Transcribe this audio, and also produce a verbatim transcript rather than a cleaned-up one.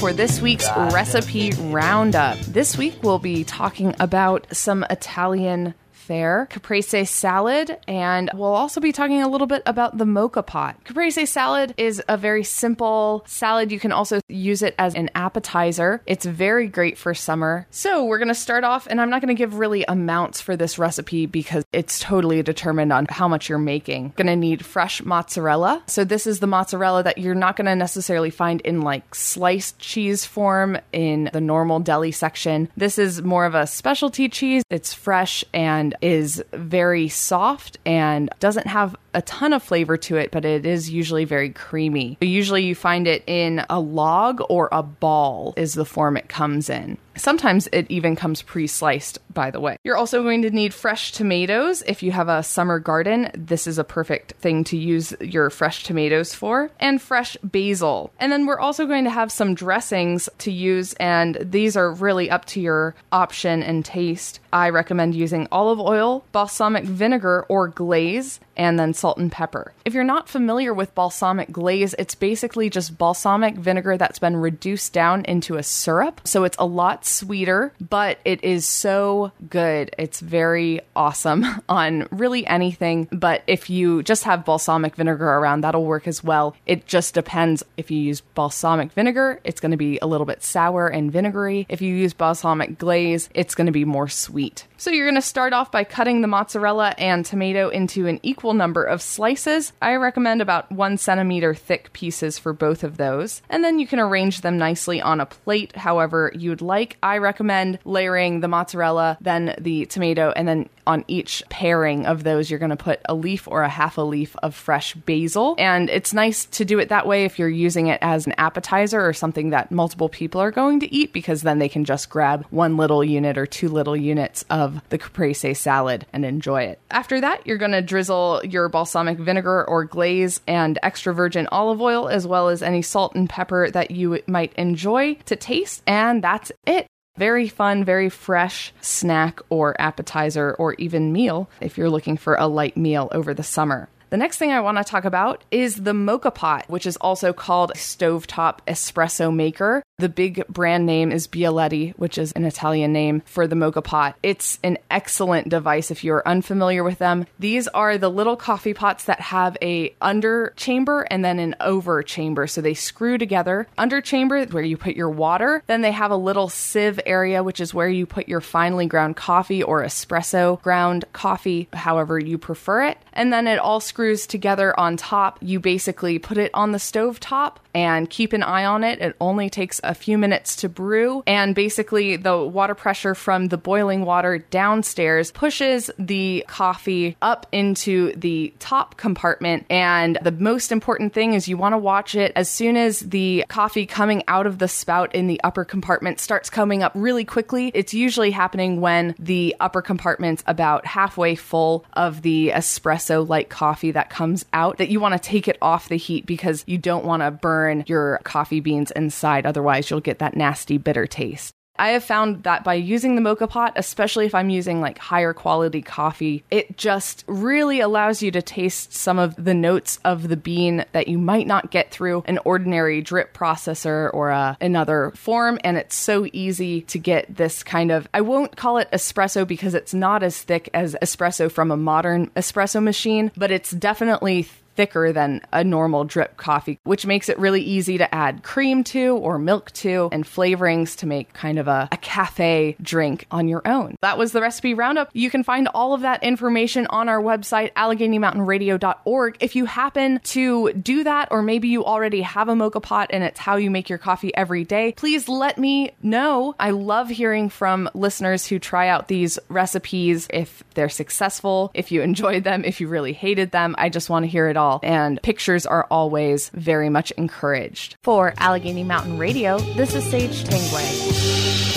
for this week's Recipe Roundup. This week we'll be talking about some Italian fare, caprese salad, and we'll also be talking a little bit about the mocha pot. Caprese salad is a very simple salad. You can also use it as an appetizer. It's very great for summer. So we're going to start off, and I'm not going to give really amounts for this recipe because it's totally determined on how much you're making. Going to need fresh mozzarella. So this is the mozzarella that you're not going to necessarily find in like sliced cheese form in the normal deli section. This is more of a specialty cheese. It's fresh and is very soft and doesn't have a ton of flavor to it, but it is usually very creamy. Usually you find it in a log or a ball is the form it comes in. Sometimes it even comes pre-sliced, by the way. You're also going to need fresh tomatoes. If you have a summer garden, this is a perfect thing to use your fresh tomatoes for, and fresh basil. And then we're also going to have some dressings to use, and these are really up to your option and taste. I recommend using olive oil, balsamic vinegar or glaze, and then salt and pepper. If you're not familiar with balsamic glaze, it's basically just balsamic vinegar that's been reduced down into a syrup. So it's a lot sweeter, but it is so good. It's very awesome on really anything. But if you just have balsamic vinegar around, that'll work as well. It just depends. If you use balsamic vinegar, it's going to be a little bit sour and vinegary. If you use balsamic glaze, it's going to be more sweet. So you're going to start off by cutting the mozzarella and tomato into an equal number of slices. I recommend about one centimeter thick pieces for both of those. And then you can arrange them nicely on a plate however you'd like. I recommend layering the mozzarella, then the tomato, and then on each pairing of those, you're going to put a leaf or a half a leaf of fresh basil. And it's nice to do it that way if you're using it as an appetizer or something that multiple people are going to eat, because then they can just grab one little unit or two little units of the caprese salad and enjoy it. After that, you're going to drizzle your balsamic vinegar or glaze and extra virgin olive oil, as well as any salt and pepper that you might enjoy to taste. And that's it. Very fun, very fresh snack or appetizer or even meal if you're looking for a light meal over the summer. The next thing I want to talk about is the mocha pot, which is also called a stovetop espresso maker. The big brand name is Bialetti, which is an Italian name for the mocha pot. It's an excellent device if you're unfamiliar with them. These are the little coffee pots that have a under chamber and then an over chamber. So they screw together. Under chamber where you put your water. Then they have a little sieve area, which is where you put your finely ground coffee or espresso ground coffee, however you prefer it. And then it all screws together on top. You basically put it on the stove top and keep an eye on it. It only takes a few minutes to brew, and basically the water pressure from the boiling water downstairs pushes the coffee up into the top compartment. And the most important thing is you want to watch it as soon as the coffee coming out of the spout in the upper compartment starts coming up really quickly. It's usually happening when the upper compartment's about halfway full of the espresso light coffee that comes out, that you want to take it off the heat because you don't want to burn your coffee beans inside. Otherwise, you'll get that nasty bitter taste. I have found that by using the mocha pot, especially if I'm using like higher quality coffee, it just really allows you to taste some of the notes of the bean that you might not get through an ordinary drip processor or a, another form. And it's so easy to get this kind of, I won't call it espresso because it's not as thick as espresso from a modern espresso machine, but it's definitely thicker than a normal drip coffee, which makes it really easy to add cream to or milk to and flavorings to make kind of a, a cafe drink on your own. That was the recipe roundup. You can find all of that information on our website, allegheny mountain radio dot org. If you happen to do that, or maybe you already have a mocha pot and it's how you make your coffee every day, please let me know. I love hearing from listeners who try out these recipes, if they're successful, if you enjoyed them, if you really hated them. I just want to hear it all. And pictures are always very much encouraged. For Allegheny Mountain Radio, this is Sage Tangway.